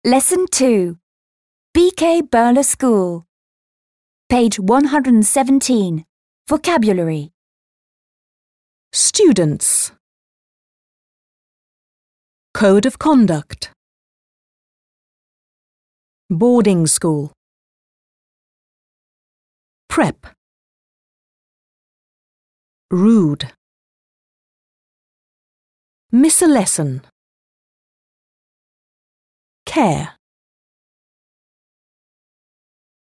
Lesson 2. BK Burler School. Page 117. Vocabulary. Students. Code of conduct. Boarding school. Prep. Rude. Miss a lesson. Care.